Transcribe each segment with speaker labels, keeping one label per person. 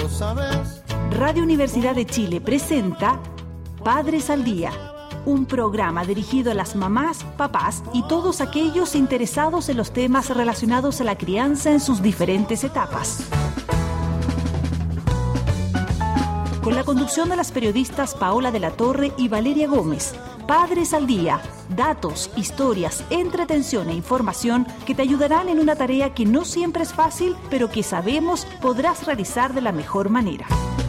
Speaker 1: Radio Universidad de Chile presenta Padres al Día, un programa dirigido a las mamás, papás y todos aquellos interesados en los temas relacionados a la crianza en sus diferentes etapas. Con la conducción de las periodistas Paola de la Torre y Valeria Gómez. Padres al Día, datos, historias, entretención e información que te ayudarán en una tarea que no siempre es fácil, pero que sabemos podrás realizar de la mejor manera.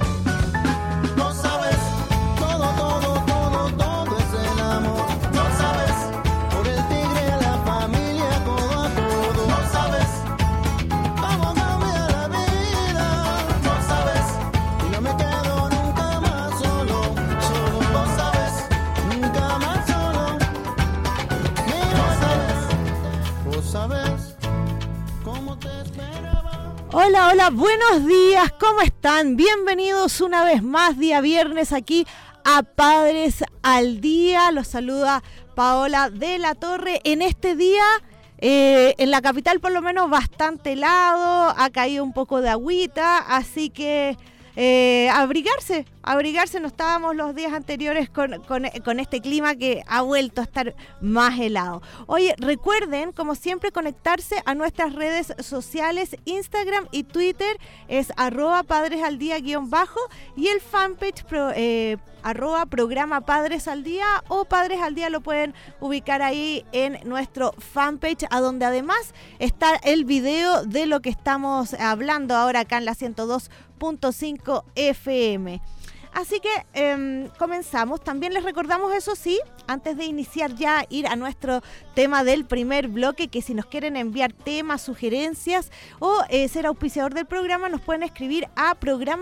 Speaker 2: Hola, buenos días, ¿cómo están? Bienvenidos una vez más, día viernes, aquí a Padres al Día. Los saluda Paola de la Torre. En este día, en la capital por lo menos bastante helado, ha caído un poco de agüita, así que abrigarse, no estábamos los días anteriores con este clima que ha vuelto a estar más helado. Oye, recuerden, como siempre, conectarse a nuestras redes sociales, Instagram y Twitter, es @padresaldía_ y el fanpage @programa Padres al Día o Padres al Día lo pueden ubicar ahí en nuestro fanpage, a donde además está el video de lo que estamos hablando ahora acá en la 102.5 FM. Así que comenzamos. También les recordamos, eso sí, antes de iniciar ya, ir a nuestro tema del primer bloque, que si nos quieren enviar temas, sugerencias o ser auspiciador del programa, nos pueden escribir a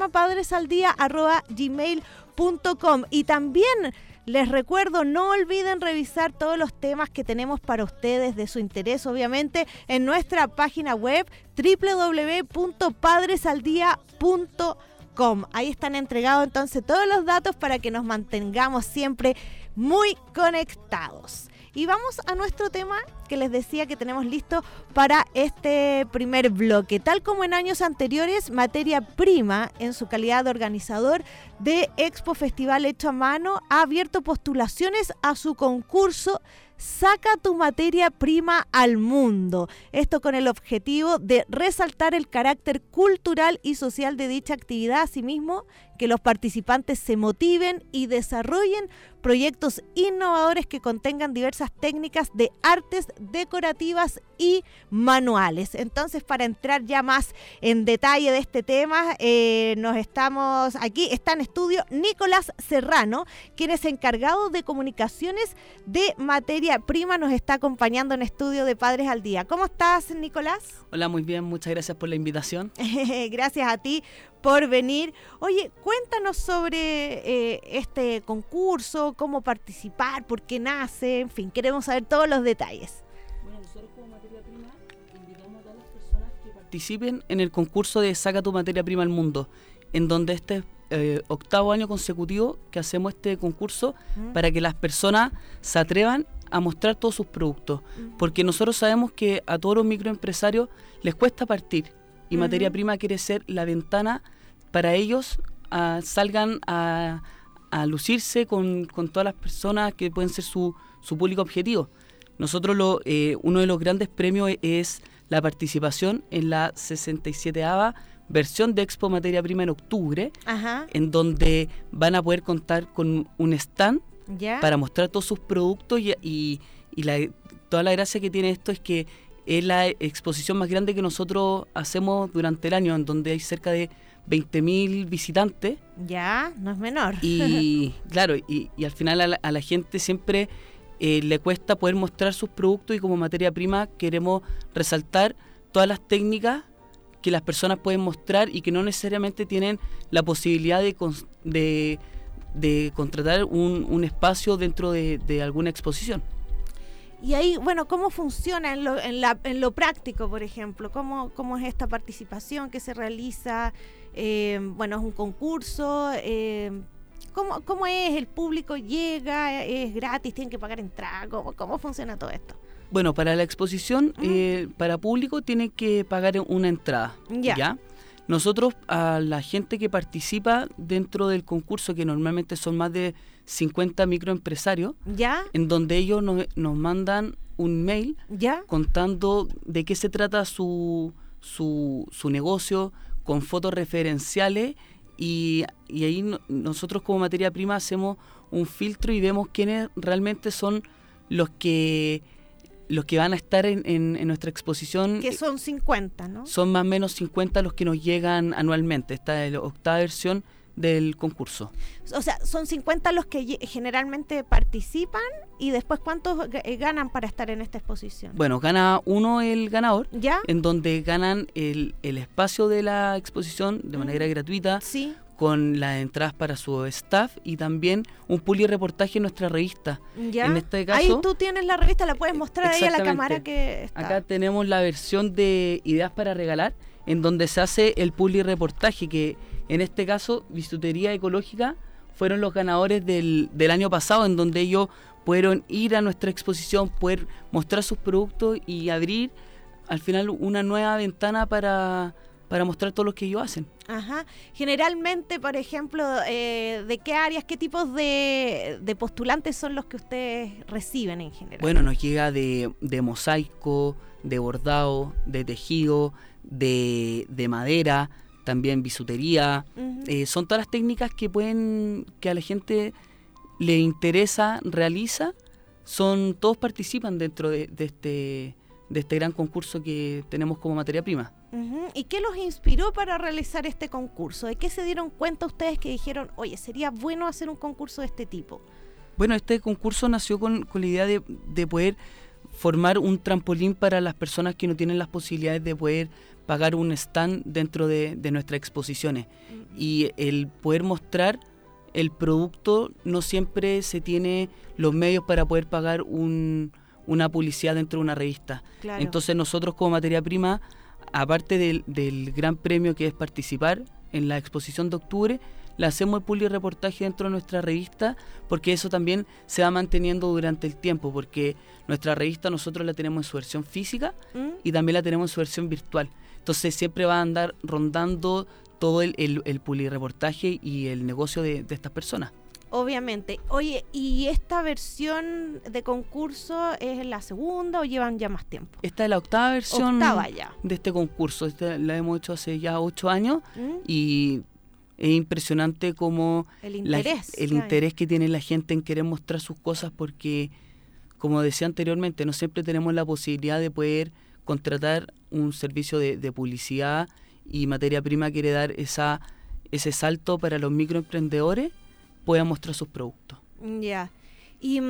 Speaker 2: programapadresaldía@gmail.com. Y también les recuerdo, no olviden revisar todos los temas que tenemos para ustedes de su interés, obviamente, en nuestra página web www.padresaldia.com. Ahí están entregados entonces todos los datos para que nos mantengamos siempre muy conectados. Y vamos a nuestro tema que les decía que tenemos listo para este primer bloque. Tal como en años anteriores, Materia Prima, en su calidad de organizador de Expo Festival Hecho a Mano, ha abierto postulaciones a su concurso Saca tu materia prima al mundo. Esto con el objetivo de resaltar el carácter cultural y social de dicha actividad, asimismo que los participantes se motiven y desarrollen proyectos innovadores que contengan diversas técnicas de artes decorativas y manuales. Entonces, para entrar ya más en detalle de este tema, aquí está en estudio Nicolás Serrano, quien es encargado de comunicaciones de Materia Prima, nos está acompañando en estudio de Padres al Día. ¿Cómo estás, Nicolás?
Speaker 3: Hola, muy bien, muchas gracias por la invitación.
Speaker 2: Gracias a ti por venir. Oye, cuéntanos sobre este concurso, cómo participar, por qué nace, en fin, queremos saber todos los detalles.
Speaker 3: Bueno, nosotros como Materia Prima invitamos a todas las personas que participen en el concurso de Saca tu materia prima al mundo, en donde este octavo año consecutivo que hacemos este concurso para que las personas se atrevan a mostrar todos sus productos, porque nosotros sabemos que a todos los microempresarios les cuesta partir y Materia Prima quiere ser la ventana para ellos, salgan a lucirse con todas las personas que pueden ser su público objetivo. Nosotros uno de los grandes premios es la participación en la 67ª versión de Expo Materia Prima en octubre, en donde van a poder contar con un stand para mostrar todos sus productos y toda la gracia que tiene esto es que es la exposición más grande que nosotros hacemos durante el año, en donde hay cerca de 20.000 visitantes.
Speaker 2: Ya, no es menor.
Speaker 3: Y claro, y al final a la gente siempre le cuesta poder mostrar sus productos, y como Materia Prima queremos resaltar todas las técnicas que las personas pueden mostrar y que no necesariamente tienen la posibilidad de contratar un espacio dentro de alguna exposición.
Speaker 2: Y ahí, bueno, ¿cómo funciona en lo práctico, por ejemplo? ¿Cómo es esta participación que se realiza? Bueno, es un concurso. ¿Cómo es? ¿El público llega? ¿Es gratis? ¿Tienen que pagar entrada? ¿Cómo funciona todo esto?
Speaker 3: Bueno, para la exposición, para público tienen que pagar una entrada. ¿Ya? Nosotros, a la gente que participa dentro del concurso, que normalmente son más de 50 microempresarios,
Speaker 2: ¿Ya?
Speaker 3: en donde ellos nos mandan un mail
Speaker 2: ¿Ya?
Speaker 3: contando de qué se trata su negocio, con fotos referenciales, y ahí nosotros como materia prima hacemos un filtro y vemos quiénes realmente son los que van a estar en nuestra exposición.
Speaker 2: Que son 50, ¿no?
Speaker 3: Son más o menos 50 los que nos llegan anualmente. Esta es la 8ª versión del concurso.
Speaker 2: O sea, son 50 los que generalmente participan, y después ¿cuántos ganan para estar en esta exposición?
Speaker 3: Bueno, gana uno el ganador,
Speaker 2: ¿Ya?
Speaker 3: en donde ganan el espacio de la exposición de manera gratuita,
Speaker 2: Sí.
Speaker 3: con las entradas para su staff y también un publireportaje en nuestra revista.
Speaker 2: ¿Ya?
Speaker 3: En este caso,
Speaker 2: ahí tú tienes la revista, la puedes mostrar ahí a la
Speaker 3: exactamente.
Speaker 2: cámara que está.
Speaker 3: Acá tenemos la versión de Ideas para Regalar, en donde se hace el publireportaje, que en este caso Bisutería Ecológica fueron los ganadores del año pasado, en donde ellos pudieron ir a nuestra exposición, poder mostrar sus productos y abrir al final una nueva ventana para mostrar todo lo que ellos hacen.
Speaker 2: Ajá. Generalmente, por ejemplo, ¿de qué áreas, qué tipos de postulantes son los que ustedes reciben en general?
Speaker 3: Bueno, nos llega de mosaico, de bordado, de tejido, de madera, también bisutería.
Speaker 2: Uh-huh.
Speaker 3: Son todas las técnicas que a la gente le interesa, realiza. Todos participan dentro de este gran concurso que tenemos como materia prima.
Speaker 2: Uh-huh. ¿Y qué los inspiró para realizar este concurso? ¿De qué se dieron cuenta ustedes que dijeron, oye, sería bueno hacer un concurso de este tipo?
Speaker 3: Bueno, este concurso nació con la idea de poder formar un trampolín para las personas que no tienen las posibilidades de poder pagar un stand dentro de nuestras exposiciones. Uh-huh. Y el poder mostrar el producto, no siempre se tiene los medios para poder pagar una publicidad dentro de una revista.
Speaker 2: Claro.
Speaker 3: Entonces nosotros como materia prima, aparte del gran premio que es participar en la exposición de octubre, le hacemos el publireportaje dentro de nuestra revista, porque eso también se va manteniendo durante el tiempo, porque nuestra revista nosotros la tenemos en su versión física y también la tenemos en su versión virtual. Entonces siempre va a andar rondando todo el publireportaje y el negocio de estas personas.
Speaker 2: Obviamente. Oye, ¿y esta versión de concurso es la segunda o llevan ya más tiempo?
Speaker 3: Esta es la 8ª versión
Speaker 2: ya.
Speaker 3: de este concurso. La hemos hecho hace ya 8 años y es impresionante como
Speaker 2: el interés
Speaker 3: que tiene la gente en querer mostrar sus cosas, porque, como decía anteriormente, no siempre tenemos la posibilidad de poder contratar un servicio de publicidad, y Materia Prima quiere dar ese salto para los microemprendedores puedan mostrar sus productos.
Speaker 2: Ya. Y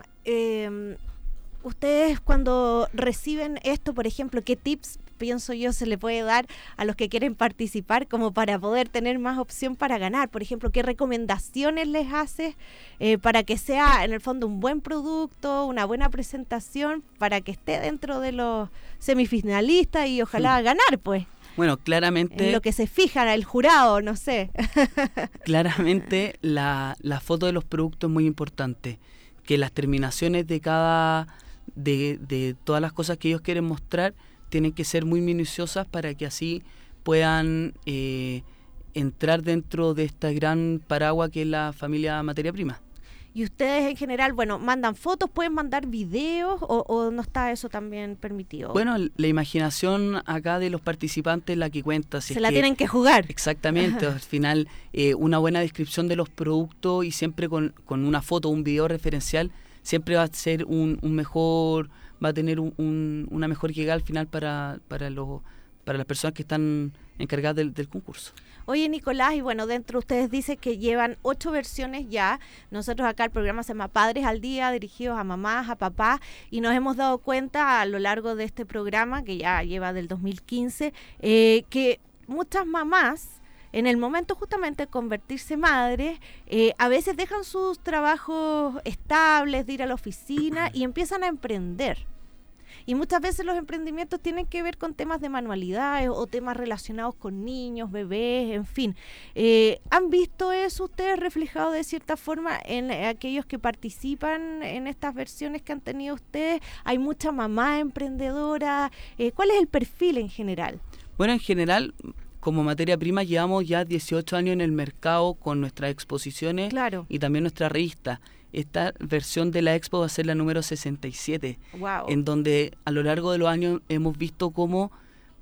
Speaker 2: ustedes cuando reciben esto, por ejemplo, ¿qué tips, pienso yo, se le puede dar a los que quieren participar como para poder tener más opción para ganar? Por ejemplo, ¿qué recomendaciones les haces para que sea en el fondo un buen producto, una buena presentación, para que esté dentro de los semifinalistas y ojalá ganar, pues?
Speaker 3: Bueno, claramente...
Speaker 2: En lo que se fija el jurado, no sé.
Speaker 3: Claramente la foto de los productos es muy importante. Que las terminaciones de todas las cosas que ellos quieren mostrar tienen que ser muy minuciosas para que así puedan entrar dentro de esta gran paraguas que es la familia Materia Prima.
Speaker 2: Y ustedes en general, bueno, mandan fotos, pueden mandar videos o no está eso también permitido.
Speaker 3: Bueno, la imaginación acá de los participantes es la que cuenta.
Speaker 2: Se la tienen que jugar.
Speaker 3: Exactamente, al final una buena descripción de los productos y siempre con una foto, un video referencial, siempre va a ser va a tener una mejor llegada al final para las personas que están encargadas del concurso.
Speaker 2: Oye, Nicolás, y bueno, dentro ustedes dicen que llevan 8 versiones ya. Nosotros acá el programa se llama Padres al Día, dirigidos a mamás, a papás, y nos hemos dado cuenta a lo largo de este programa, que ya lleva del 2015, que muchas mamás, en el momento justamente de convertirse madres, a veces dejan sus trabajos estables, de ir a la oficina y empiezan a emprender. Y muchas veces los emprendimientos tienen que ver con temas de manualidades o temas relacionados con niños, bebés, en fin. ¿Han visto eso ustedes reflejado de cierta forma en aquellos que participan en estas versiones que han tenido ustedes? ¿Hay mucha mamá emprendedora? ¿Cuál es el perfil en general?
Speaker 3: Bueno, en general, como materia prima llevamos ya 18 años en el mercado con nuestras exposiciones
Speaker 2: Claro.
Speaker 3: y también nuestra revista. Esta versión de la Expo va a ser la número 67,
Speaker 2: Wow.
Speaker 3: en donde a lo largo de los años hemos visto cómo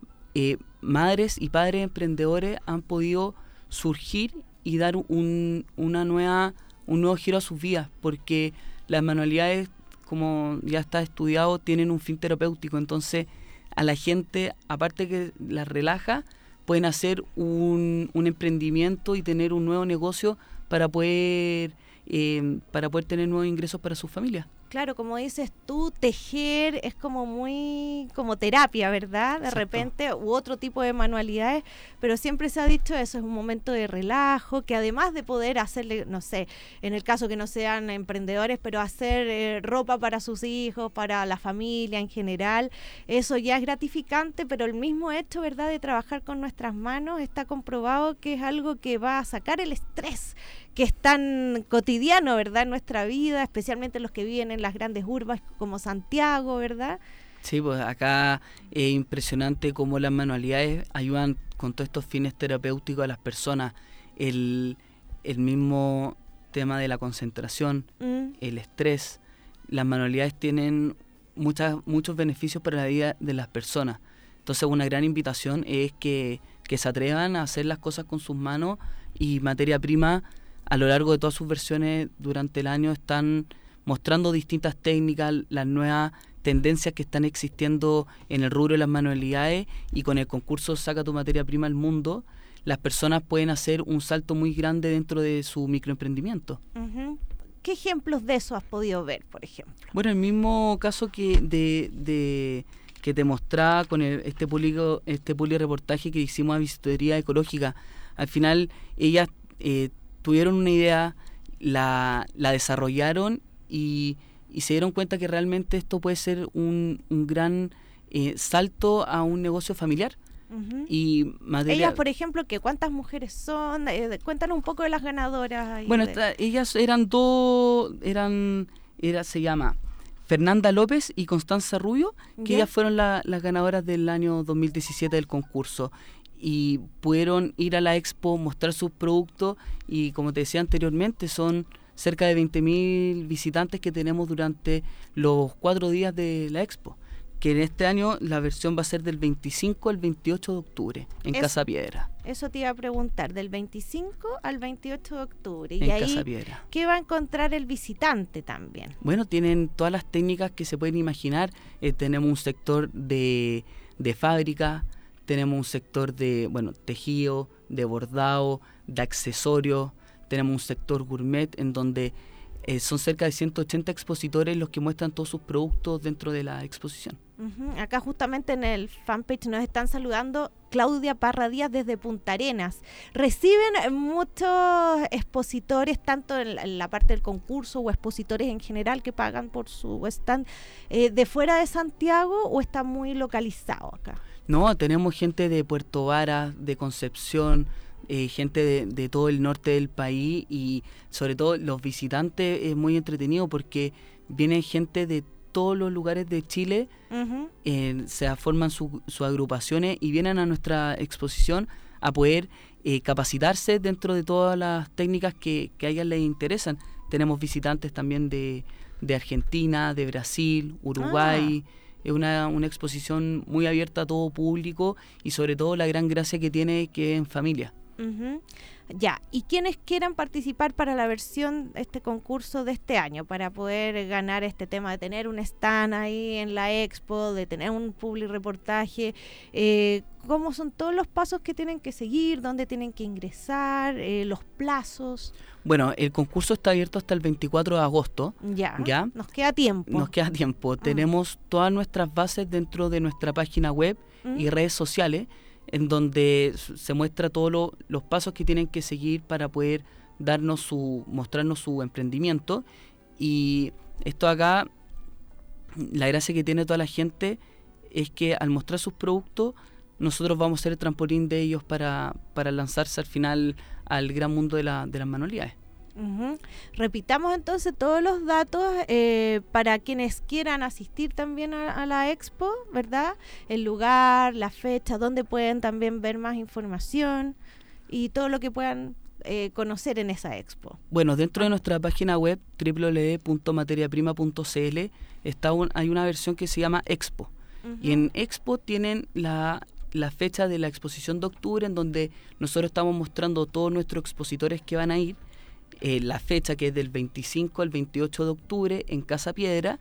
Speaker 3: madres y padres emprendedores han podido surgir y dar un nuevo giro a sus vidas, porque las manualidades, como ya está estudiado, tienen un fin terapéutico. Entonces a la gente, aparte que las relaja, pueden hacer un emprendimiento y tener un nuevo negocio para poder tener nuevos ingresos para sus familias.
Speaker 2: Claro, como dices tú, tejer es como muy como terapia, ¿verdad? De
Speaker 3: Exacto.
Speaker 2: repente, u otro tipo de manualidades, pero siempre se ha dicho eso, es un momento de relajo, que además de poder hacerle, no sé, en el caso que no sean emprendedores, pero hacer ropa para sus hijos, para la familia en general, eso ya es gratificante, pero el mismo hecho, ¿verdad?, de trabajar con nuestras manos está comprobado que es algo que va a sacar el estrés que es tan cotidiano, ¿verdad?, en nuestra vida, especialmente los que viven en las grandes urbes como Santiago, ¿verdad?
Speaker 3: Sí, pues acá es impresionante cómo las manualidades ayudan con todos estos fines terapéuticos a las personas. El mismo tema de la concentración, el estrés. Las manualidades tienen muchos beneficios para la vida de las personas. Entonces una gran invitación es que se atrevan a hacer las cosas con sus manos, y materia prima a lo largo de todas sus versiones durante el año están mostrando distintas técnicas, las nuevas tendencias que están existiendo en el rubro de las manualidades, y con el concurso Saca tu materia prima al mundo, las personas pueden hacer un salto muy grande dentro de su microemprendimiento.
Speaker 2: Uh-huh. ¿Qué ejemplos de eso has podido ver, por ejemplo?
Speaker 3: Bueno, el mismo caso que te mostraba con este publireportaje que hicimos a Visitoría Ecológica. Al final ellas tuvieron una idea, la desarrollaron y se dieron cuenta que realmente esto puede ser un gran salto a un negocio familiar.
Speaker 2: Uh-huh.
Speaker 3: Y
Speaker 2: Ellas, por ejemplo, ¿cuántas mujeres son? Cuéntanos un poco de las ganadoras. Ahí
Speaker 3: bueno, ellas eran dos, se llama Fernanda López y Constanza Rubio, que ellas fueron las ganadoras del año 2017 del concurso. Y pudieron ir a la Expo, mostrar sus productos, y como te decía anteriormente, son cerca de 20.000 visitantes que tenemos durante los 4 días de la Expo, que en este año la versión va a ser del 25 al 28 de octubre en Casa Piedra.
Speaker 2: Eso te iba a preguntar, del 25 al 28 de octubre. Y
Speaker 3: en
Speaker 2: ahí,
Speaker 3: Casa Piedra.
Speaker 2: ¿qué va a encontrar el visitante también?
Speaker 3: Bueno, tienen todas las técnicas que se pueden imaginar. Tenemos un sector de fábrica, tenemos un sector de tejido, de bordado, de accesorios, tenemos un sector gourmet en donde son cerca de 180 expositores los que muestran todos sus productos dentro de la exposición.
Speaker 2: Uh-huh. Acá justamente en el fanpage nos están saludando Claudia Parra Díaz desde Punta Arenas. Reciben muchos expositores, tanto en la parte del concurso o expositores en general que pagan por su stand, de fuera de Santiago, o está muy localizado acá.
Speaker 3: No, tenemos gente de Puerto Varas, de Concepción, gente de todo el norte del país, y sobre todo los visitantes es muy entretenido porque vienen gente de todos los lugares de Chile. Uh-huh. Se forman sus agrupaciones y vienen a nuestra exposición a poder capacitarse dentro de todas las técnicas que a ellas les interesan. Tenemos visitantes también de Argentina, de Brasil, Uruguay. Es una exposición muy abierta a todo público, y sobre todo la gran gracia que tiene que es en familia.
Speaker 2: Uh-huh. Ya, y quienes quieran participar para la versión, este concurso de este año, para poder ganar este tema de tener un stand ahí en la Expo, de tener un public reportaje, ¿cómo son todos los pasos que tienen que seguir? ¿Dónde tienen que ingresar? ¿Los plazos?
Speaker 3: Bueno, el concurso está abierto hasta el 24 de agosto.
Speaker 2: Ya. Nos queda tiempo.
Speaker 3: Tenemos todas nuestras bases dentro de nuestra página web y redes sociales, en donde se muestra todos los pasos que tienen que seguir para poder mostrarnos su emprendimiento. Y esto acá, la gracia que tiene toda la gente es que al mostrar sus productos, nosotros vamos a ser el trampolín de ellos para lanzarse al final al gran mundo de las manualidades.
Speaker 2: Repitamos entonces todos los datos para quienes quieran asistir también a la expo, ¿verdad? El lugar, la fecha, donde pueden también ver más información y todo lo que puedan conocer en esa expo.
Speaker 3: Bueno, dentro de nuestra página web www.materiaprima.cl hay una versión que se llama Expo. Y en Expo tienen la fecha de la exposición de octubre, en donde nosotros estamos mostrando todos nuestros expositores que van a ir. La fecha que es del 25 al 28 de octubre en Casa Piedra,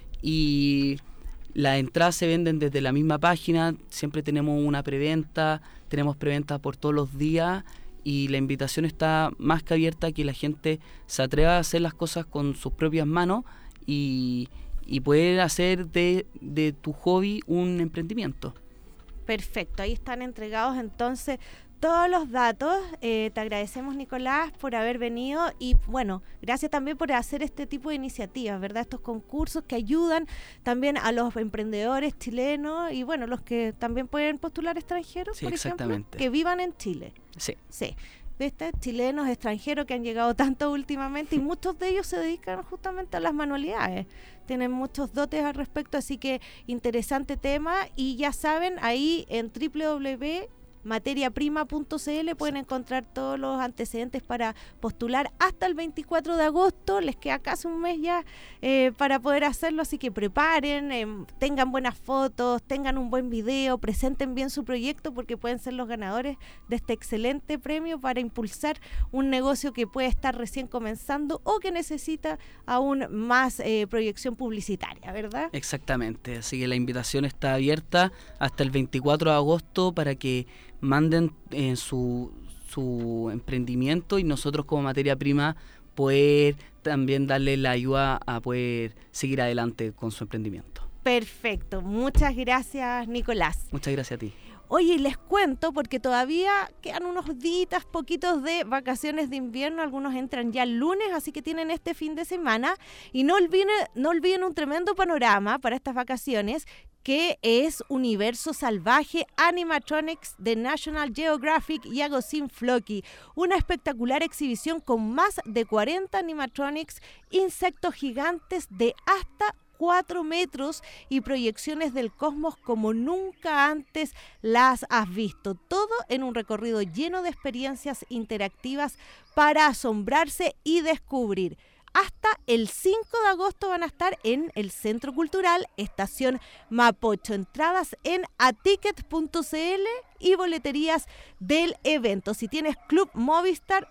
Speaker 3: y las entradas se venden desde la misma página. Siempre tenemos una preventa, tenemos preventa por todos los días, y la invitación está más que abierta a que la gente se atreva a hacer las cosas con sus propias manos y poder hacer de tu hobby un emprendimiento.
Speaker 2: Perfecto, ahí están entregados entonces todos los datos. Te agradecemos, Nicolás, por haber venido, y bueno, gracias también por hacer este tipo de iniciativas, ¿verdad? Estos concursos que ayudan también a los emprendedores chilenos y bueno, los que también pueden postular extranjeros,
Speaker 3: sí,
Speaker 2: por ejemplo, que vivan en Chile.
Speaker 3: Sí.
Speaker 2: ¿Viste? Chilenos, extranjeros que han llegado tanto últimamente, y muchos de ellos se dedican justamente a las manualidades. Tienen muchos dotes al respecto, así que interesante tema. Y ya saben, ahí en www.materiaprima.cl pueden encontrar todos los antecedentes para postular hasta el 24 de agosto. Les queda casi un mes ya para poder hacerlo, así que preparen, tengan buenas fotos, tengan un buen video, presenten bien su proyecto, porque pueden ser los ganadores de este excelente premio para impulsar un negocio que puede estar recién comenzando o que necesita aún más proyección publicitaria, ¿verdad?
Speaker 3: Exactamente, así que la invitación está abierta hasta el 24 de agosto para que manden su emprendimiento, y nosotros como Materia Prima poder también darle la ayuda a poder seguir adelante con su emprendimiento.
Speaker 2: Perfecto, muchas gracias, Nicolás.
Speaker 3: Muchas gracias a ti.
Speaker 2: Oye, les cuento, porque todavía quedan unos días poquitos de vacaciones de invierno, algunos entran ya el lunes, así que tienen este fin de semana, y no olviden un tremendo panorama para estas vacaciones, que es Universo Salvaje Animatronics de National Geographic y Agustín Floki, una espectacular exhibición con más de 40 animatronics, insectos gigantes de hasta 4 metros y proyecciones del cosmos como nunca antes las has visto. Todo en un recorrido lleno de experiencias interactivas para asombrarse y descubrir. Hasta el 5 de agosto van a estar en el Centro Cultural Estación Mapocho. Entradas en aticket.cl y boleterías del evento. Si tienes Club Movistar,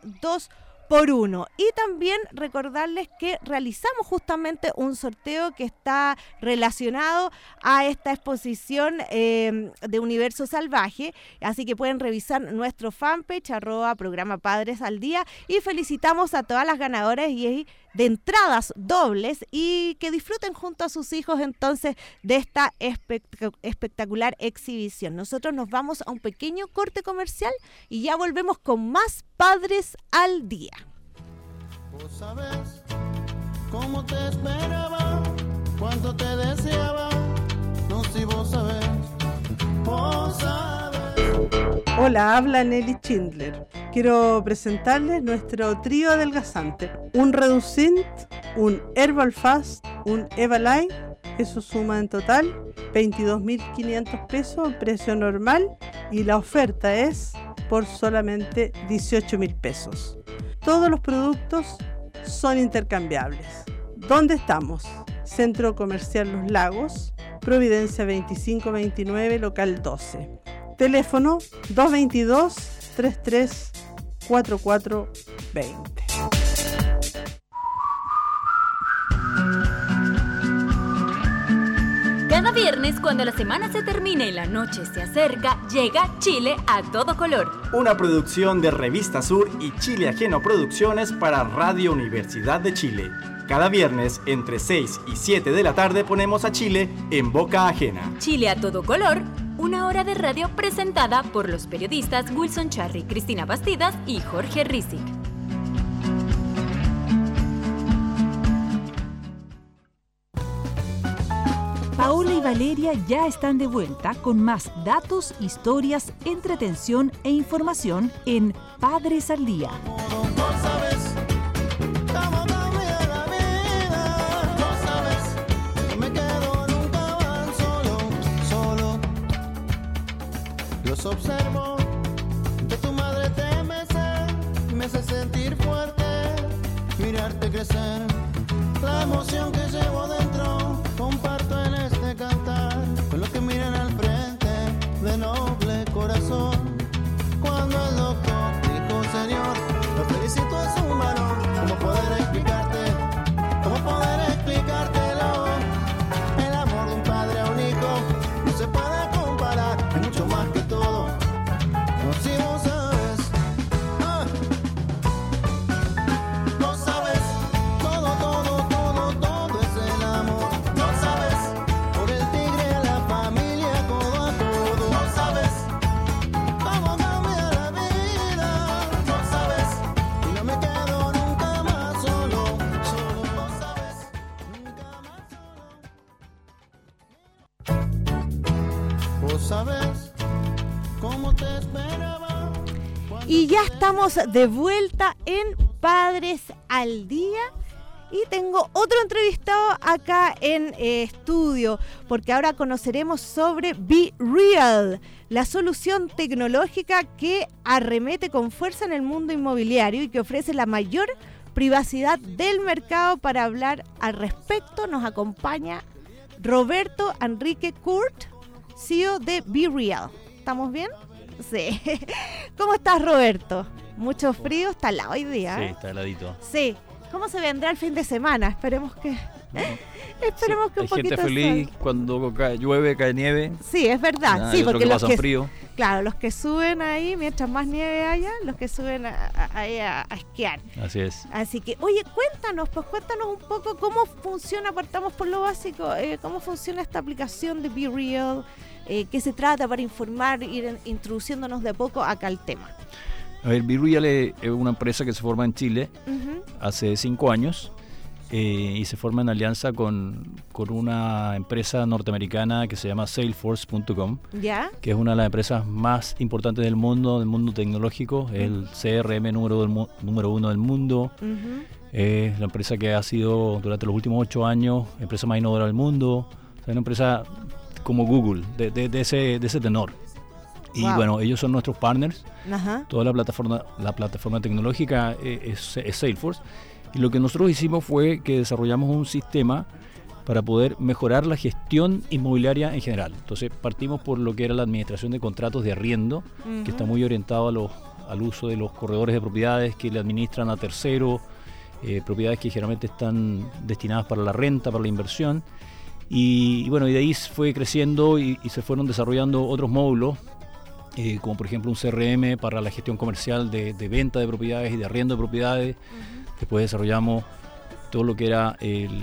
Speaker 2: 2x1. Y también recordarles que realizamos justamente un sorteo que está relacionado a esta exposición de Universo Salvaje, así que pueden revisar nuestro fanpage @programa Padres al Día, y felicitamos a todas las ganadoras y de entradas dobles, y que disfruten junto a sus hijos entonces de esta espectacular exhibición. Nosotros nos vamos a un pequeño corte comercial y ya volvemos con más Padres al Día.
Speaker 4: Vos sabés cómo te esperaba, cuánto te deseaba, no si vos sabés, vos sabés.
Speaker 5: Hola, habla Nelly Schindler. Quiero presentarles nuestro trío adelgazante. Un Reducint, un Herbal Fast, un Evalite. Eso suma en total 22.500 pesos, precio normal, y la oferta es por solamente 18.000 pesos. Todos los productos son intercambiables. ¿Dónde estamos? Centro Comercial Los Lagos, Providencia 2529, local 12. Teléfono 222-334420.
Speaker 6: Cada viernes, cuando la semana se termina y la noche se acerca, llega Chile a todo color.
Speaker 7: Una producción de Revista Sur y Chile Ajeno Producciones para Radio Universidad de Chile. Cada viernes, entre 6 y 7 de la tarde, ponemos a Chile en boca ajena.
Speaker 6: Chile a todo color, una hora de radio presentada por los periodistas Wilson Charry, Cristina Bastidas y Jorge Rizik.
Speaker 1: Paola y Valeria ya están de vuelta con más datos, historias, entretención e información en Padres al Día.
Speaker 4: Vos sabés veces observo que tu madre te mece, me hace sentir fuerte, mirarte crecer. La emoción que llevo dentro comparto en este cantar con los que miran al frente de noble corazón. Cuando el doctor dijo Señor, lo felicito es un valor. ¿Cómo poder explicarte? ¿Cómo poder explicártelo? El amor de un padre a un hijo no se puede comparar, es mucho más que todo. No, si vos sabes, no sabes, todo es el amor. No sabes, por el tigre a la familia, codo a codo. No sabes cómo cambia la vida. No sabes, y no me quedo nunca más solo. No sabes, nunca más solo. Vos sabes cómo te esperaba.
Speaker 2: Y ya estamos de vuelta en Padres al Día. Y tengo otro entrevistado acá en estudio, porque ahora conoceremos sobre BeReal, la solución tecnológica que arremete con fuerza en el mundo inmobiliario y que ofrece la mayor privacidad del mercado. Para hablar al respecto nos acompaña Roberto Enrique Kurt, CEO de BeReal. ¿Estamos bien? Sí. ¿Cómo estás, Roberto? Mucho frío, está helado hoy día.
Speaker 8: Sí,
Speaker 2: ¿eh?
Speaker 8: está heladito.
Speaker 2: Sí. ¿Cómo se vendrá el fin de semana? Esperemos que esperemos que
Speaker 8: Hay
Speaker 2: un poquito
Speaker 8: gente feliz
Speaker 2: sol.
Speaker 8: cuando llueve, cae nieve.
Speaker 2: Sí, es verdad. Sí,
Speaker 8: hay otros
Speaker 2: porque
Speaker 8: que
Speaker 2: los
Speaker 8: pasan
Speaker 2: que
Speaker 8: frío.
Speaker 2: claro, los que suben ahí, mientras más nieve haya, los que suben ahí a esquiar.
Speaker 8: Así es.
Speaker 2: Así que, oye, cuéntanos un poco cómo funciona, partamos por lo básico, cómo funciona esta aplicación de BeReal, qué se trata para informar, ir introduciéndonos de a poco acá al tema.
Speaker 8: A ver, BeReal es una empresa que se forma en Chile
Speaker 2: Uh-huh.
Speaker 8: hace 5 años y se forma en alianza con una empresa norteamericana que se llama Salesforce.com,
Speaker 2: ¿Ya?
Speaker 8: que es una de las empresas más importantes del mundo tecnológico, es el CRM número 1 del mundo.
Speaker 2: Uh-huh.
Speaker 8: Es la empresa que ha sido durante los últimos 8 años empresa más innovadora del mundo. O sea, una empresa como Google, de ese tenor. Y
Speaker 2: Wow.
Speaker 8: bueno, ellos son nuestros partners.
Speaker 2: Ajá.
Speaker 8: Toda la plataforma tecnológica es Salesforce. Y lo que nosotros hicimos fue que desarrollamos un sistema para poder mejorar la gestión inmobiliaria en general. Entonces partimos por lo que era la administración de contratos de arriendo,
Speaker 2: Uh-huh.
Speaker 8: que está muy orientado al uso de los corredores de propiedades que le administran a terceros, propiedades que generalmente están destinadas para la renta, para la inversión. Y bueno, y de ahí fue creciendo y se fueron desarrollando otros módulos, como por ejemplo un CRM para la gestión comercial de venta de propiedades y de arriendo de propiedades.
Speaker 2: Uh-huh.
Speaker 8: Después desarrollamos todo lo que era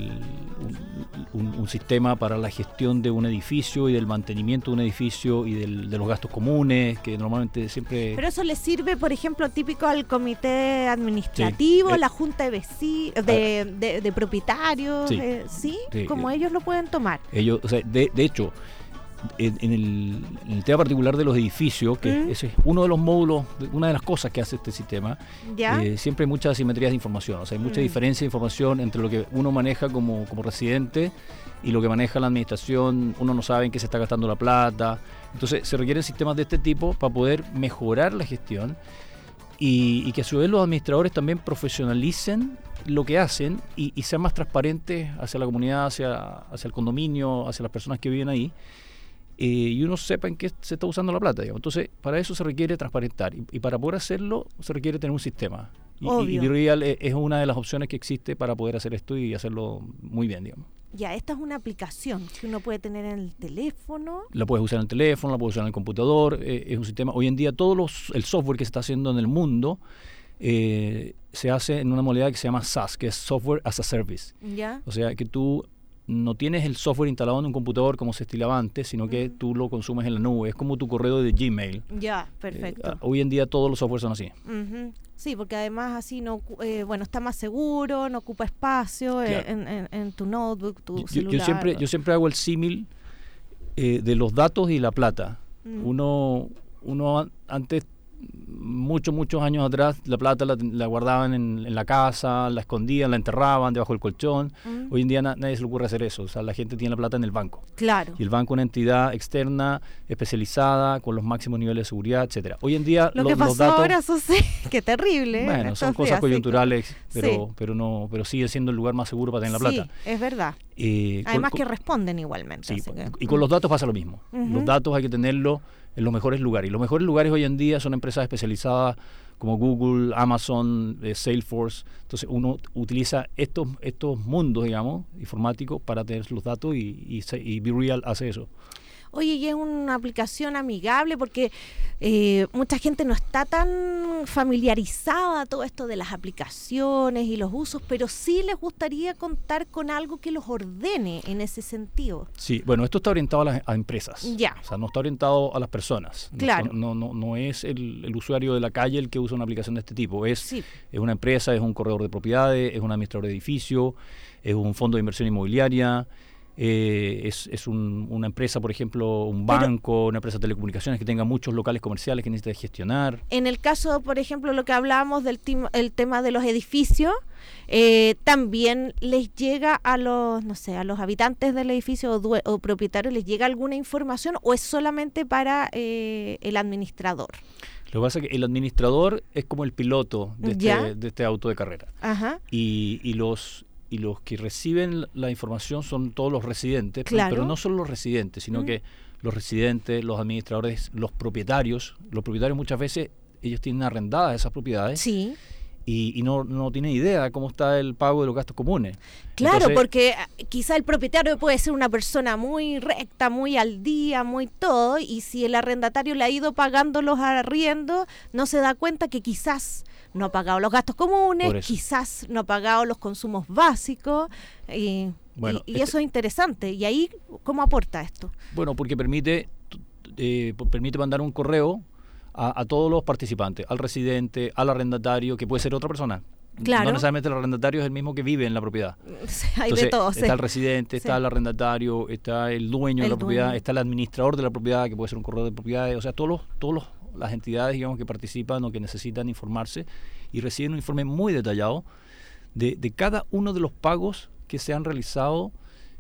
Speaker 8: un sistema para la gestión de un edificio y del mantenimiento de un edificio y de los gastos comunes, que normalmente siempre...
Speaker 2: Pero eso le sirve, por ejemplo, típico al comité administrativo,
Speaker 8: Sí.
Speaker 2: la junta de vecinos, de propietarios,
Speaker 8: Sí.
Speaker 2: ¿sí?
Speaker 8: Sí.
Speaker 2: Como ellos lo pueden tomar.
Speaker 8: Ellos, o sea, de hecho, en el tema particular de los edificios, que ese es uno de los módulos, una de las cosas que hace este sistema,
Speaker 2: ¿Ya?
Speaker 8: siempre hay muchas asimetrías de información, o sea, hay mucha diferencia de información entre lo que uno maneja como residente y lo que maneja la administración. Uno no sabe en qué se está gastando la plata. Entonces se requieren sistemas de este tipo para poder mejorar la gestión y que a su vez los administradores también profesionalicen lo que hacen y sean más transparentes hacia la comunidad, hacia el condominio, hacia las personas que viven ahí. Y uno sepa en qué se está usando la plata, digamos. Entonces, para eso se requiere transparentar. Y para poder hacerlo, se requiere tener un sistema. Y BeReal es una de las opciones que existe para poder hacer esto y hacerlo muy bien, digamos.
Speaker 2: Ya, esta es una aplicación que uno puede tener en el teléfono.
Speaker 8: La puedes usar en el teléfono, la puedes usar en el computador. Es un sistema. Hoy en día, el software que se está haciendo en el mundo se hace en una modalidad que se llama SaaS, que es Software as a Service.
Speaker 2: ¿Ya?
Speaker 8: O sea, que tú no tienes el software instalado en un computador como se estilaba antes, sino que tú lo consumes en la nube. Es como tu correo de Gmail.
Speaker 2: Ya, perfecto.
Speaker 8: Hoy en día todos los softwares son así.
Speaker 2: Uh-huh. Sí, porque además así no, está más seguro, no ocupa espacio
Speaker 8: Claro.
Speaker 2: en tu notebook, tu celular.
Speaker 8: Yo siempre hago el símil de los datos y la plata. Uno antes muchos años atrás la plata la guardaban en la casa, la escondían, la enterraban debajo del colchón. Hoy en día nadie se le ocurre hacer eso. O sea, la gente tiene la plata en el banco.
Speaker 2: Claro.
Speaker 8: Y el banco es una entidad externa, especializada, con los máximos niveles de seguridad, etcétera. Hoy en día
Speaker 2: Lo que pasó
Speaker 8: los datos...
Speaker 2: ahora, José, qué terrible.
Speaker 8: Bueno, son cosas coyunturales, pero sigue siendo el lugar más seguro para tener la plata.
Speaker 2: Sí, es verdad. Además que responden igualmente.
Speaker 8: Sí,
Speaker 2: así que,
Speaker 8: y con los datos pasa lo mismo. Los datos hay que tenerlos en los mejores lugares. Y los mejores lugares hoy en día son empresas especializadas como Google, Amazon, Salesforce. Entonces uno utiliza estos mundos, digamos, informáticos para tener los datos y BeReal hace eso.
Speaker 2: Oye, y es una aplicación amigable porque mucha gente no está tan familiarizada todo esto de las aplicaciones y los usos, pero sí les gustaría contar con algo que los ordene en ese sentido.
Speaker 8: Sí, bueno, esto está orientado a empresas.
Speaker 2: Ya.
Speaker 8: O sea, no está orientado a las personas.
Speaker 2: Claro.
Speaker 8: No es el usuario de la calle el que usa una aplicación de este tipo. Es una empresa, es un corredor de propiedades, es un administrador de edificio, es un fondo de inversión inmobiliaria. Es una empresa, por ejemplo, un banco, una empresa de telecomunicaciones que tenga muchos locales comerciales que necesita gestionar.
Speaker 2: En el caso, por ejemplo, lo que hablábamos del el tema de los edificios, también les llega a los, no sé, a los habitantes del edificio o propietarios, ¿les llega alguna información o es solamente para el administrador?
Speaker 8: Lo que pasa es que el administrador es como el piloto de este auto de carrera.
Speaker 2: Ajá.
Speaker 8: Y los que reciben la información son todos los residentes,
Speaker 2: claro.
Speaker 8: Pero no solo los residentes, sino que los residentes, los administradores, los propietarios muchas veces ellos tienen arrendadas esas propiedades.
Speaker 2: Sí.
Speaker 8: Y no tienen idea de cómo está el pago de los gastos comunes.
Speaker 2: Claro,
Speaker 8: entonces,
Speaker 2: porque quizá el propietario puede ser una persona muy recta, muy al día, muy todo, y si el arrendatario le ha ido pagando los arriendos, no se da cuenta que quizás no ha pagado los gastos comunes, quizás no ha pagado los consumos básicos, y eso es interesante. ¿Y ahí cómo aporta esto? Bueno,
Speaker 8: porque permite mandar un correo a todos los participantes, al residente, al arrendatario, que puede ser otra persona.
Speaker 2: Claro.
Speaker 8: No necesariamente el arrendatario es el mismo que vive en la propiedad.
Speaker 2: Hay
Speaker 8: entonces,
Speaker 2: de todo.
Speaker 8: Está el residente, está el arrendatario, está el dueño de la propiedad, está el administrador de la propiedad, que puede ser un corredor de propiedades, o sea, todos las entidades, digamos, que participan o que necesitan informarse y reciben un informe muy detallado de cada uno de los pagos que se han realizado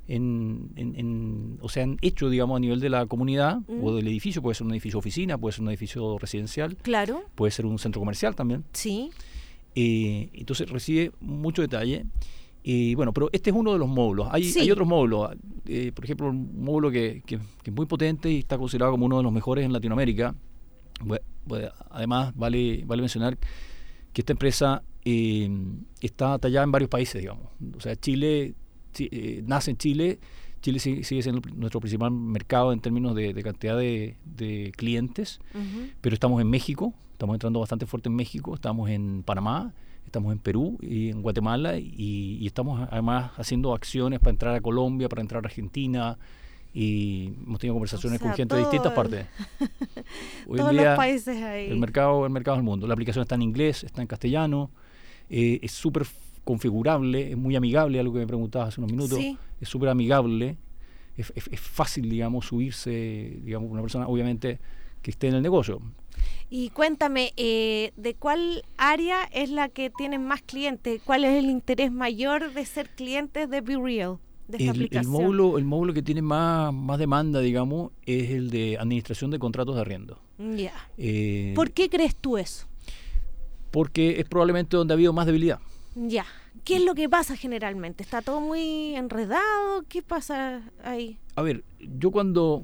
Speaker 8: o se han hecho, digamos, a nivel de la comunidad o del edificio. Puede ser un edificio oficina, puede ser un edificio residencial,
Speaker 2: claro,
Speaker 8: puede ser un centro comercial también.
Speaker 2: Sí.
Speaker 8: Entonces recibe mucho detalle. Bueno, pero este es uno de los módulos. Hay otros módulos. Por ejemplo, un módulo que es muy potente y está considerado como uno de los mejores en Latinoamérica. Además, vale mencionar que esta empresa está tallada en varios países, digamos. O sea, Chile nace en Chile. Chile sigue siendo nuestro principal mercado en términos de cantidad de clientes, pero estamos en México, estamos entrando bastante fuerte en México, estamos en Panamá, estamos en Perú y en Guatemala y estamos además haciendo acciones para entrar a Colombia, para entrar a Argentina, y hemos tenido conversaciones con gente de distintas partes. Hoy
Speaker 2: todos
Speaker 8: en día,
Speaker 2: los países ahí.
Speaker 8: El mercado del mundo. La aplicación está en inglés, está en castellano, es súper configurable, es muy amigable, algo que me preguntabas hace unos minutos.
Speaker 2: Sí. Es
Speaker 8: súper amigable, es fácil, digamos, subirse, digamos, una persona, obviamente, que esté en el negocio.
Speaker 2: Y cuéntame, ¿de cuál área es la que tienen más clientes? ¿Cuál es el interés mayor de ser clientes de BeReal, de esta aplicación?
Speaker 8: El módulo que tiene más demanda, digamos, es el de administración de contratos de arriendo.
Speaker 2: Ya. ¿Por qué crees tú eso?
Speaker 8: Porque es probablemente donde ha habido más debilidad.
Speaker 2: Ya. ¿Qué es lo que pasa generalmente? ¿Está todo muy enredado? ¿Qué pasa ahí? A ver,
Speaker 8: yo cuando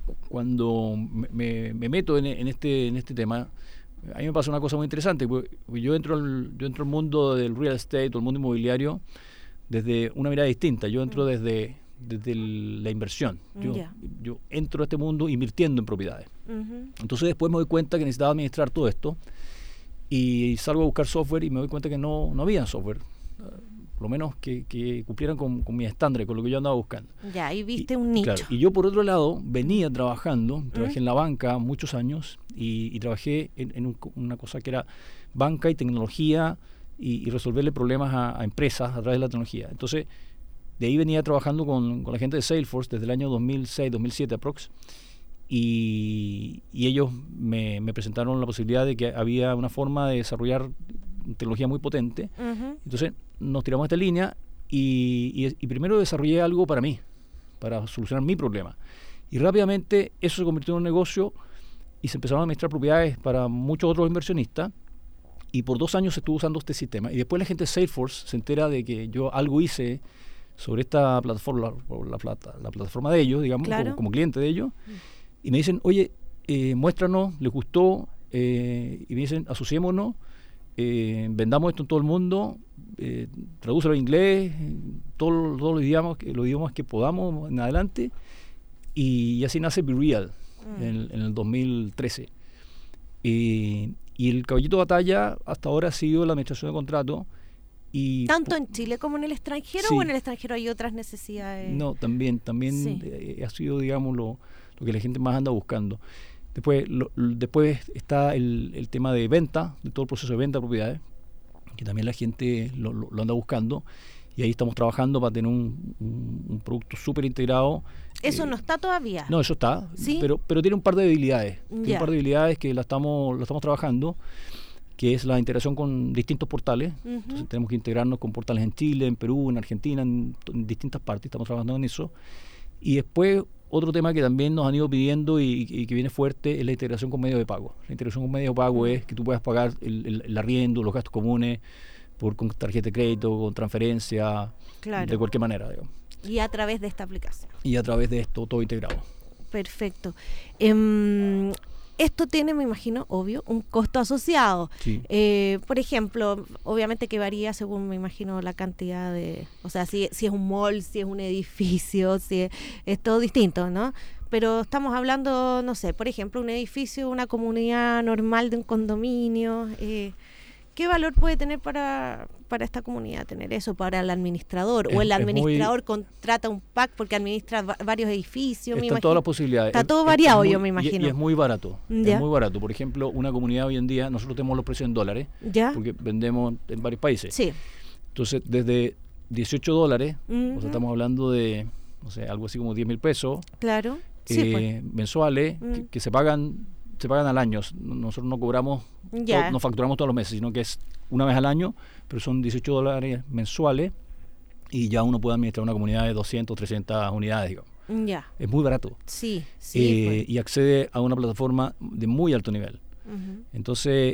Speaker 8: me meto en este tema, a mí me pasa una cosa muy interesante. Yo entro al mundo del real estate o el mundo inmobiliario desde una mirada distinta. Yo entro desde la inversión. Yo entro a este mundo invirtiendo en propiedades. Entonces después me doy cuenta que necesitaba administrar todo esto y salgo a buscar software y me doy cuenta que no había software, por lo menos que cumplieran con mis estándares, con lo que yo andaba buscando.
Speaker 2: Ya, ahí viste un nicho.
Speaker 8: Claro, y yo por otro lado venía trabajé en la banca muchos años y trabajé en una cosa que era banca y tecnología y resolverle problemas a empresas a través de la tecnología. Entonces, de ahí venía trabajando con la gente de Salesforce desde el año 2006, 2007 aprox. y ellos me presentaron la posibilidad de que había una forma de desarrollar tecnología muy potente. Entonces nos tiramos a esta línea y primero desarrollé algo para mí, para solucionar mi problema. Y rápidamente eso se convirtió en un negocio y se empezaron a administrar propiedades para muchos otros inversionistas. Y por 2 años se estuvo usando este sistema. Y después la gente de Salesforce se entera de que yo algo hice sobre esta plataforma, la plataforma de ellos, digamos,
Speaker 2: Claro.
Speaker 8: como cliente de ellos. Y me dicen, oye, muéstranos, les gustó. Y me dicen, asociémonos, vendamos esto en todo el mundo, tradúcelo en inglés, todos los idiomas que podamos en adelante. Y así nace BeReal en el 2013. Y el caballito de batalla hasta ahora ha sido la administración de contratos.
Speaker 2: ¿Tanto en Chile como en el extranjero
Speaker 8: Sí.
Speaker 2: o en el extranjero hay otras necesidades?
Speaker 8: No, también
Speaker 2: Sí.
Speaker 8: ha sido, digamos, lo que la gente más anda buscando. Después está el tema de venta, de todo el proceso de venta de propiedades, que también la gente lo anda buscando. Y ahí estamos trabajando para tener un producto súper integrado.
Speaker 2: ¿Eso no está todavía?
Speaker 8: No, eso está,
Speaker 2: ¿Sí?
Speaker 8: pero tiene un par de debilidades. Tiene
Speaker 2: Ya.
Speaker 8: un par de debilidades que la estamos trabajando, que es la integración con distintos portales. Entonces tenemos que integrarnos con portales en Chile, en Perú, en Argentina, en distintas partes. Estamos trabajando en eso. Y después, otro tema que también nos han ido pidiendo y que viene fuerte es la integración con medios de pago. La integración con medios de pago es que tú puedas pagar el arriendo, los gastos comunes, con tarjeta de crédito, con transferencia,
Speaker 2: Claro.
Speaker 8: de cualquier manera, digamos.
Speaker 2: Y a través de esta aplicación.
Speaker 8: Y a través de esto, todo integrado.
Speaker 2: Perfecto. Esto tiene, me imagino, obvio, un costo asociado.
Speaker 8: Sí.
Speaker 2: Por ejemplo, obviamente que varía según, me imagino, la cantidad de... O sea, si es un mall, si es un edificio, es todo distinto, ¿no? Pero estamos hablando, no sé, por ejemplo, un edificio, una comunidad normal de un condominio. ¿Qué valor puede tener para esta comunidad tener eso, para el administrador? ¿O el administrador contrata un pack porque administra varios edificios?
Speaker 8: Están todas las posibilidades.
Speaker 2: Está todo variado, yo me imagino.
Speaker 8: Y es muy barato.
Speaker 2: Ya.
Speaker 8: Es muy barato. Por ejemplo, una comunidad hoy en día, nosotros tenemos los precios en dólares,
Speaker 2: ¿Ya?
Speaker 8: porque vendemos en varios países.
Speaker 2: Sí.
Speaker 8: Entonces, desde $18, o
Speaker 2: Ujú.
Speaker 8: sea, estamos hablando de, no sé, algo así como 10.000 pesos
Speaker 2: Claro. Sí, pues.
Speaker 8: mensuales, que se pagan al año. Nosotros no cobramos,
Speaker 2: Ya.
Speaker 8: no facturamos todos los meses, sino que es una vez al año, pero son $18 mensuales y ya uno puede administrar una comunidad de 200, 300 unidades, digamos.
Speaker 2: Ya.
Speaker 8: Es muy barato.
Speaker 2: Sí, sí. Pues.
Speaker 8: Y accede a una plataforma de muy alto nivel.
Speaker 2: Ujú.
Speaker 8: Entonces,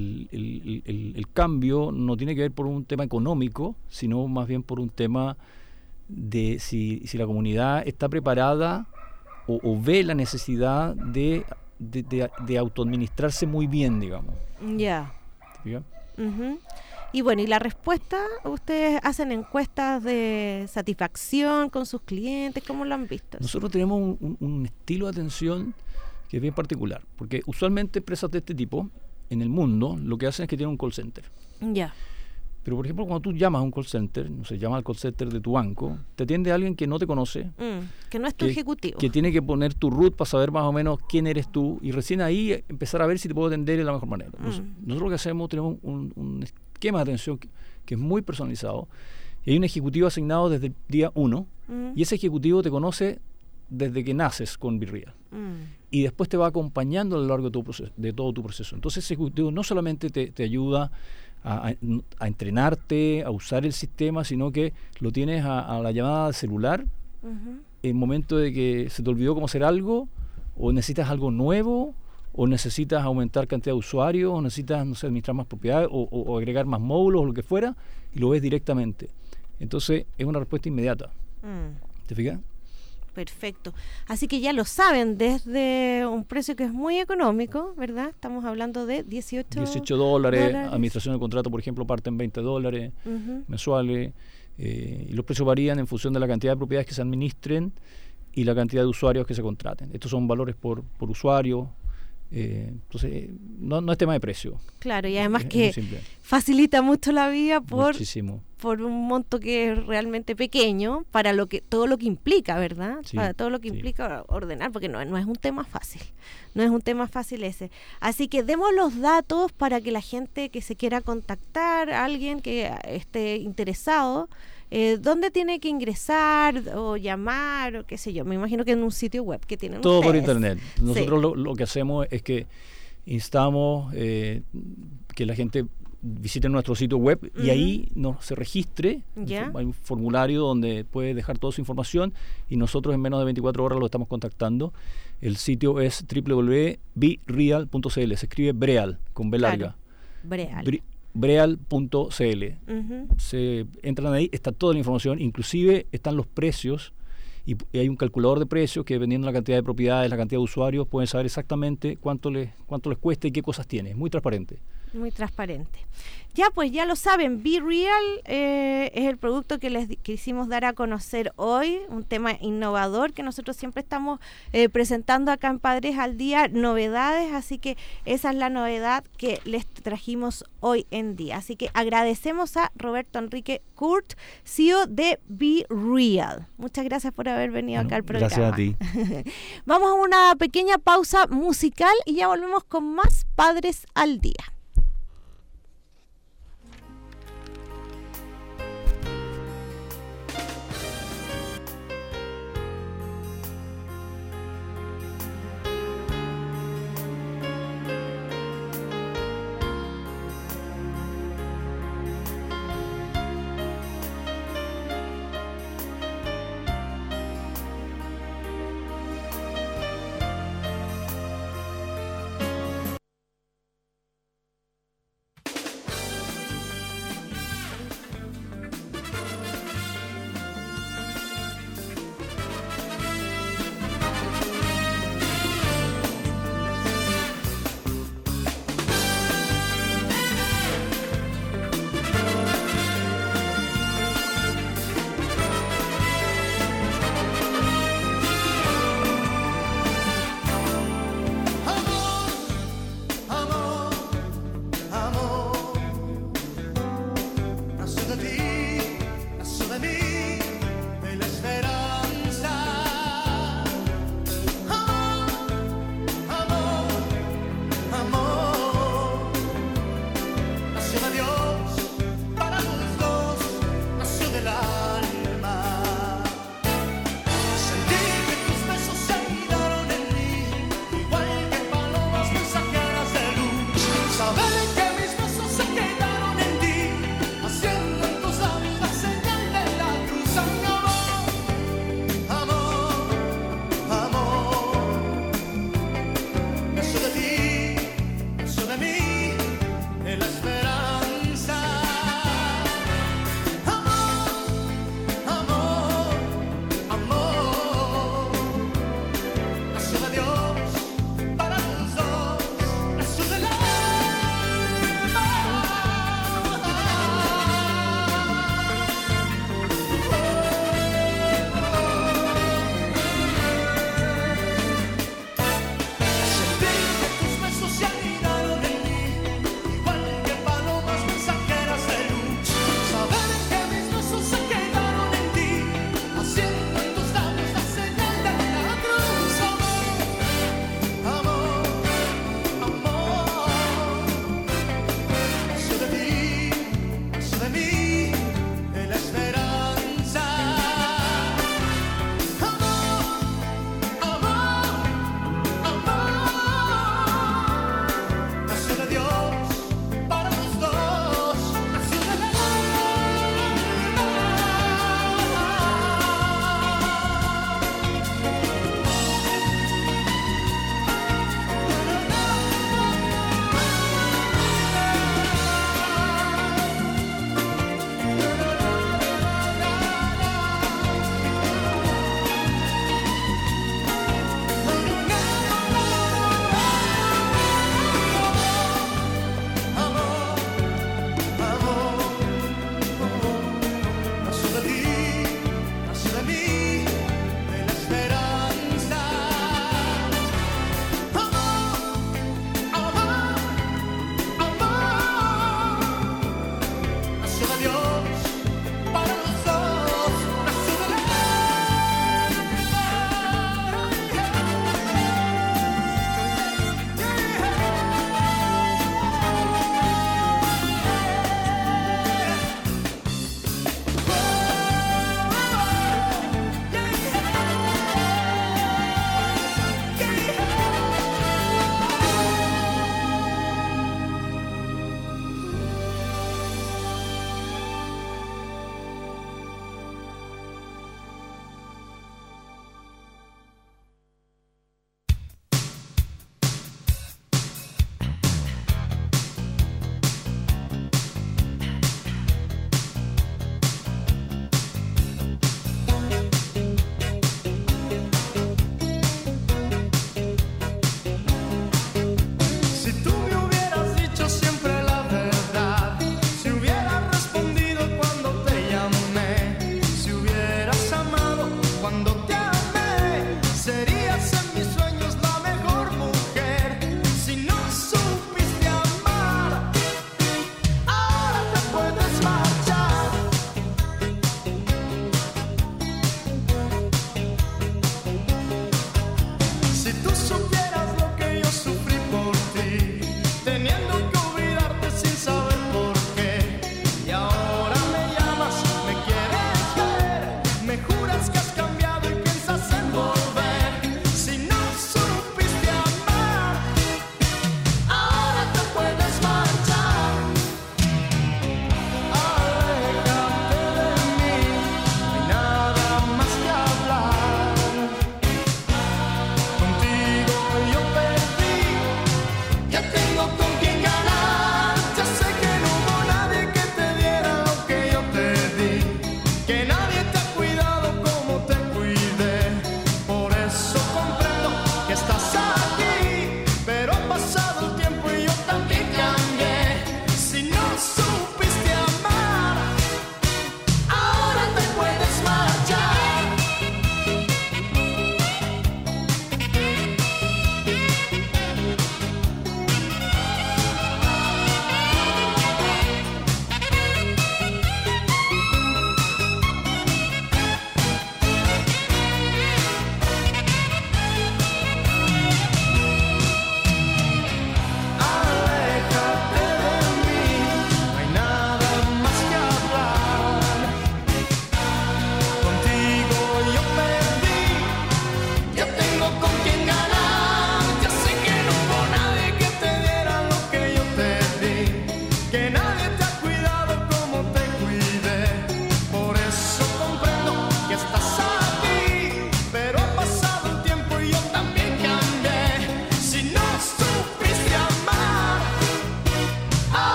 Speaker 8: el cambio no tiene que ver por un tema económico, sino más bien por un tema de si la comunidad está preparada o ve la necesidad de autoadministrarse muy bien, digamos.
Speaker 2: Ya.
Speaker 8: ¿Te fijas?
Speaker 2: Ujú. Y bueno, y la respuesta, ustedes hacen encuestas de satisfacción con sus clientes, ¿cómo lo han visto?
Speaker 8: Nosotros tenemos un estilo de atención que es bien particular, porque usualmente empresas de este tipo en el mundo lo que hacen es que tienen un call center.
Speaker 2: Ya.
Speaker 8: Pero por ejemplo, cuando tú llamas a un call center, no sé, llamas al call center de tu banco, te atiende alguien que no te conoce,
Speaker 2: Que no es tu ejecutivo.
Speaker 8: que tiene que poner tu root para saber más o menos quién eres tú y recién ahí empezar a ver si te puedo atender de la mejor manera. Nosotros lo que hacemos, tenemos un esquema de atención que es muy personalizado y hay un ejecutivo asignado desde el día 1 y ese ejecutivo te conoce desde que naces con BeReal y después te va acompañando a lo largo de todo tu proceso. Entonces ese ejecutivo no solamente te ayuda a entrenarte, a usar el sistema, sino que lo tienes a la llamada de celular en momento de que se te olvidó cómo hacer algo, o necesitas algo nuevo, o necesitas aumentar cantidad de usuarios, o necesitas, no sé, administrar más propiedades, o agregar más módulos, o lo que fuera, y lo ves directamente. Entonces es una respuesta inmediata. ¿Te fijas?
Speaker 2: Perfecto. Así que ya lo saben, desde un precio que es muy económico, ¿verdad? Estamos hablando de $18.
Speaker 8: Administración de contrato, por ejemplo, parte en $20 mensuales. Y los precios varían en función de la cantidad de propiedades que se administren y la cantidad de usuarios que se contraten. Estos son valores por usuario. Entonces, no es tema de precio.
Speaker 2: Claro, y además
Speaker 8: Es
Speaker 2: que
Speaker 8: muy simple.
Speaker 2: facilita mucho la vida
Speaker 8: Muchísimo.
Speaker 2: por un monto que es realmente pequeño para todo lo que implica, ¿verdad?
Speaker 8: Sí,
Speaker 2: Para todo lo que
Speaker 8: sí.
Speaker 2: implica ordenar, porque no es un tema fácil. No es un tema fácil ese. Así que demos los datos para que la gente que se quiera contactar, alguien que esté interesado, ¿dónde tiene que ingresar o llamar o qué sé yo? Me imagino que en un sitio web que tienen
Speaker 8: todo
Speaker 2: ustedes.
Speaker 8: por internet. Nosotros
Speaker 2: Sí.
Speaker 8: lo que hacemos es que instamos que la gente visite nuestro sitio web y ahí se registre.
Speaker 2: Ya.
Speaker 8: Hay un formulario donde puede dejar toda su información y nosotros en menos de 24 horas lo estamos contactando. El sitio es www.breal.cl, se escribe Breal con B larga.
Speaker 2: Breal.
Speaker 8: Breal.cl.
Speaker 2: Ujú.
Speaker 8: Se entran ahí, está toda la información, inclusive están los precios y hay un calculador de precios que dependiendo de la cantidad de propiedades, la cantidad de usuarios, pueden saber exactamente cuánto les cuesta y qué cosas tiene. Es muy transparente.
Speaker 2: Muy transparente. Ya, pues ya lo saben, Be Real es el producto que les quisimos dar a conocer hoy, un tema innovador que nosotros siempre estamos presentando acá en Padres al Día, novedades, así que esa es la novedad que les trajimos hoy en día. Así que agradecemos a Roberto Enrique Kurt, CEO de Be Real. Muchas gracias por haber venido acá al programa.
Speaker 8: Gracias a ti.
Speaker 2: Vamos a una pequeña pausa musical y ya volvemos con más Padres al Día.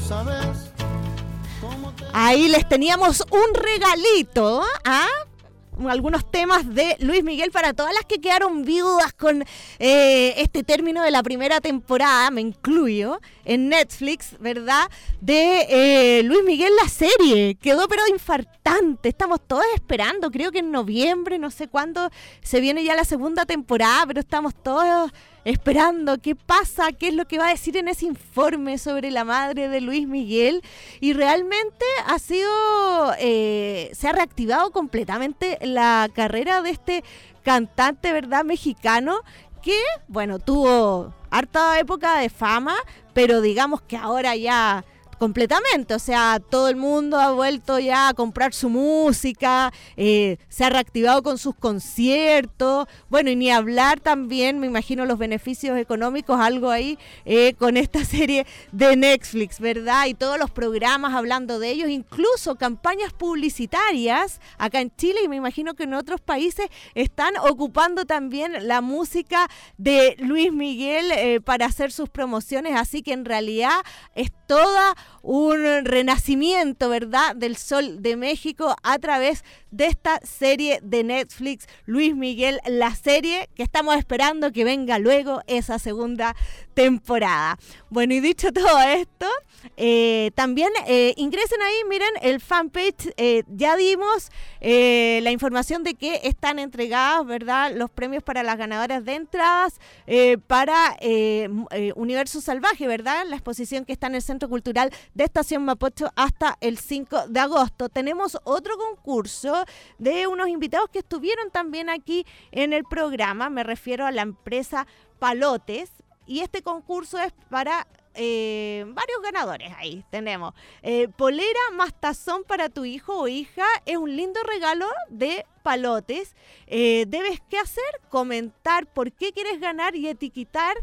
Speaker 4: sabes.
Speaker 2: Ahí les teníamos un regalito, ¿ah? Algunos temas de Luis Miguel para todas las que quedaron viudas con este término de la primera temporada, me incluyo, en Netflix, ¿verdad? De Luis Miguel, la serie. Quedó pero infartante, estamos todos esperando, creo que en noviembre, no sé cuándo se viene ya la segunda temporada, pero estamos todos esperando qué pasa, qué es lo que va a decir en ese informe sobre la madre de Luis Miguel. Y realmente ha sido, se ha reactivado completamente la carrera de este cantante, ¿verdad?, mexicano, que, bueno, tuvo harta época de fama, pero digamos que ahora ya completamente, o sea, todo el mundo ha vuelto ya a comprar su música, se ha reactivado con sus conciertos, bueno, y ni hablar también, me imagino los beneficios económicos, algo ahí con esta serie de Netflix, ¿verdad? Y todos los programas hablando de ellos, incluso campañas publicitarias acá en Chile y me imagino que en otros países están ocupando también la música de Luis Miguel para hacer sus promociones, así que en realidad es toda un renacimiento, ¿verdad?, del Sol de México a través de esta serie de Netflix, Luis Miguel, la serie que estamos esperando que venga luego esa segunda temporada. Bueno, y dicho todo esto, también ingresen ahí, miren el fanpage, ya dimos la información de que están entregados, ¿verdad?, los premios para las ganadoras de entradas para Universo Salvaje, ¿verdad?, la exposición que está en el Centro Cultural de Estación Mapocho hasta el 5 de agosto. Tenemos otro concurso de unos invitados que estuvieron también aquí en el programa, me refiero a la empresa Palotes, y este concurso es para varios ganadores. Ahí tenemos polera más tazón para tu hijo o hija, es un lindo regalo de Palotes. Debes ¿qué hacer? Comentar por qué quieres ganar y etiquetar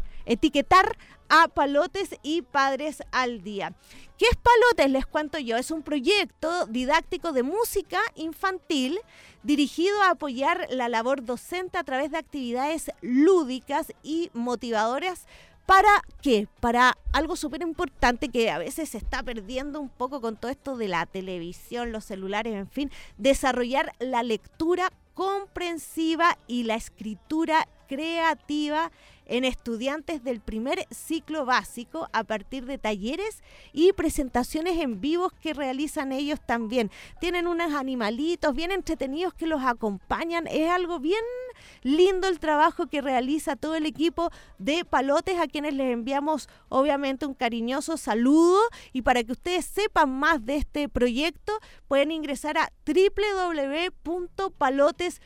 Speaker 2: a Palotes y Padres al Día. ¿Qué es Palotes? Les cuento yo. Es un proyecto didáctico de música infantil dirigido a apoyar la labor docente a través de actividades lúdicas y motivadoras. ¿Para qué? Para algo súper importante que a veces se está perdiendo un poco con todo esto de la televisión, los celulares, en fin, desarrollar la lectura comprensiva y la escritura creativa en estudiantes del primer ciclo básico a partir de talleres y presentaciones en vivos que realizan ellos también. Tienen unos animalitos bien entretenidos que los acompañan. Es algo bien lindo el trabajo que realiza todo el equipo de Palotes, a quienes les enviamos obviamente un cariñoso saludo, y para que ustedes sepan más de este proyecto pueden ingresar a www.palotes.cl.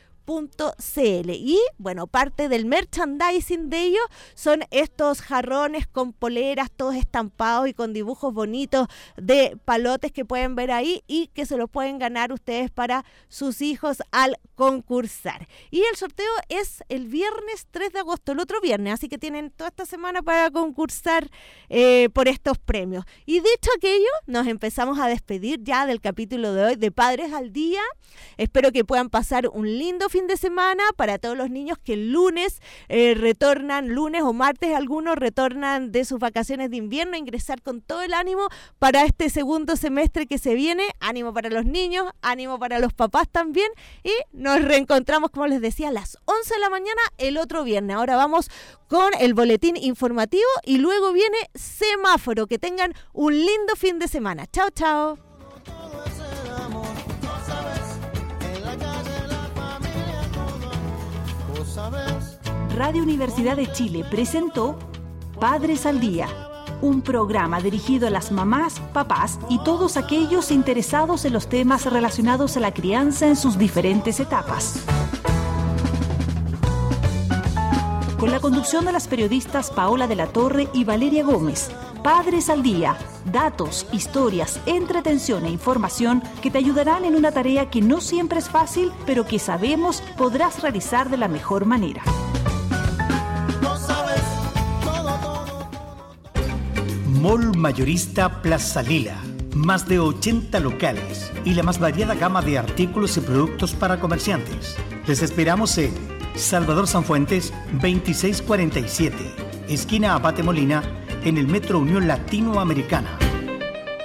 Speaker 2: Y bueno, parte del merchandising de ellos son estos jarrones con poleras, todos estampados y con dibujos bonitos de Palotes que pueden ver ahí y que se los pueden ganar ustedes para sus hijos al concursar. Y el sorteo es el viernes 3 de agosto, el otro viernes, así que tienen toda esta semana para concursar por estos premios. Y dicho aquello, nos empezamos a despedir ya del capítulo de hoy de Padres al Día. Espero que puedan pasar un lindo fin de semana para todos los niños que el lunes retornan, lunes o martes algunos retornan de sus vacaciones de invierno, a ingresar con todo el ánimo para este segundo semestre que se viene. Ánimo para los niños, ánimo para los papás también, y nos reencontramos, como les decía, a las 11 de la mañana el otro viernes. Ahora vamos con el boletín informativo y luego viene Semáforo. Que tengan un lindo fin de semana. Chao, chao.
Speaker 1: Radio Universidad de Chile presentó Padres al Día, un programa dirigido a las mamás, papás y todos aquellos interesados en los temas relacionados a la crianza en sus diferentes etapas. Con la conducción de las periodistas Paola de la Torre y Valeria Gómez. Padres al Día, datos, historias, entretención e información que te ayudarán en una tarea que no siempre es fácil, pero que sabemos podrás realizar de la mejor manera.
Speaker 9: Mall Mayorista Plaza Lila. Más de 80 locales y la más variada gama de artículos y productos para comerciantes. Les esperamos en Salvador Sanfuentes 2647, esquina Abate Molina, en el Metro Unión Latinoamericana.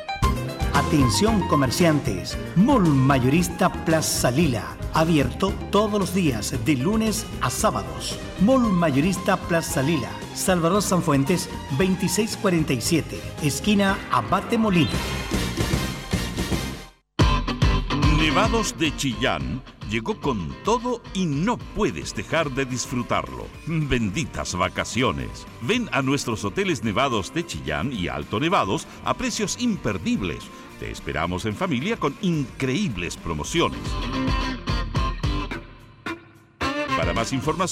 Speaker 9: Atención comerciantes, Mall Mayorista Plaza Lila, abierto todos los días de lunes a sábados. Mall Mayorista Plaza Lila, Salvador Sanfuentes 2647, esquina Abate Molina.
Speaker 10: Nevados de Chillán llegó con todo y no puedes dejar de disfrutarlo. Benditas vacaciones. Ven a nuestros hoteles Nevados de Chillán y Alto Nevados a precios imperdibles. Te esperamos en familia con increíbles promociones. Para más información,